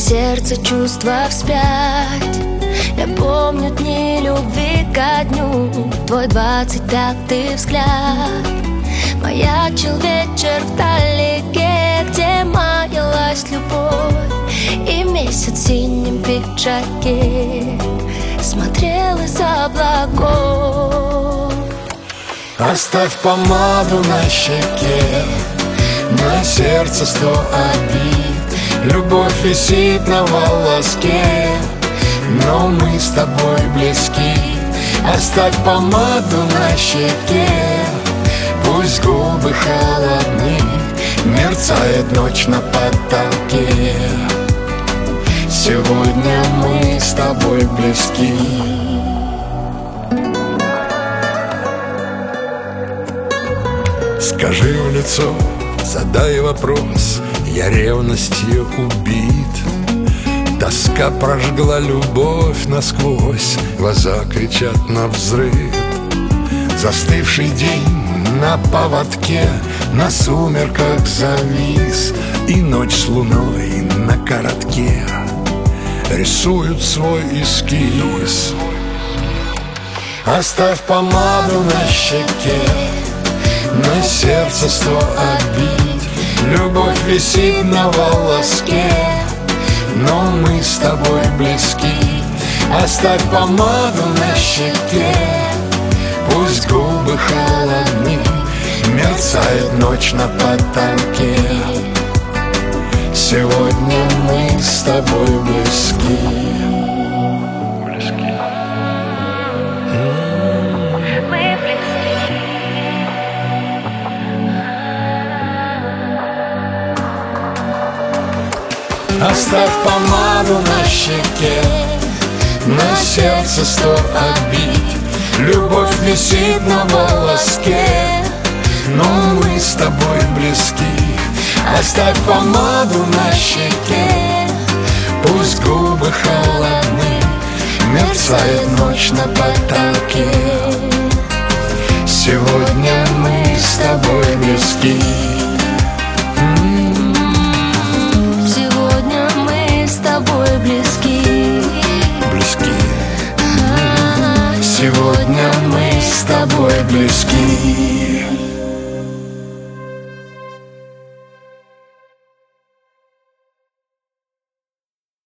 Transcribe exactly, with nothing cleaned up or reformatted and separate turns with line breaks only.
сердце чувства вспять. Я помню дни любви ко дню, твой двадцать пятый взгляд. Маячил вечер вдалеке, где маялась любовь, и месяц в синем пиджаке смотрел из облаков.
Оставь помаду на щеке, на сердце сто обид. Любовь висит на волоске, но мы с тобой близки. Оставь помаду на щеке, пусть губы холодны, мерцает ночь на потолке. Сегодня мы с тобой близки. Скажи в лицо, задай вопрос, я ревностью убит. Тоска прожгла любовь насквозь, глаза кричат навзрыд. Застывший день на поводке, на сумерках завис, и ночь с луной на коротке рисуют свой эскиз. Оставь помаду на щеке, на сердце сто обид. Любовь висит на волоске, но мы с тобой близки. Оставь помаду на щеке, пусть губы холодны, мерцает ночь на потолке. Сегодня мы с тобой близки. Оставь помаду на щеке, на сердце сто обид. Любовь висит на волоске, но мы с тобой близки. Оставь помаду на щеке, пусть губы холодны, мерцает ночь на потолке. Сегодня мы с тобой близки.